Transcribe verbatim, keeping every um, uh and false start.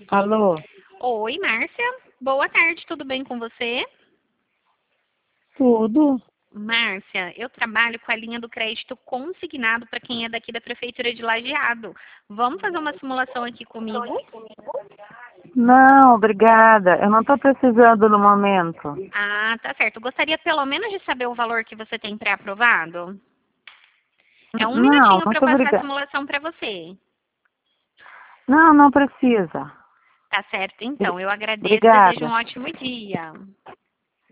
Alô? Oi, Márcia. Boa tarde, tudo bem com você? Tudo? Márcia, eu trabalho com a linha do crédito consignado para quem é daqui da Prefeitura de Lajeado. Vamos fazer uma simulação aqui comigo? Não, obrigada. Eu não estou precisando no momento. Ah, tá certo. Gostaria pelo menos de saber o valor que você tem pré-aprovado? É um Não, minutinho para eu muito passar a obrigada. simulação para você. Não, não precisa. Tá certo, então. Eu agradeço. Obrigada. Desejo um ótimo dia.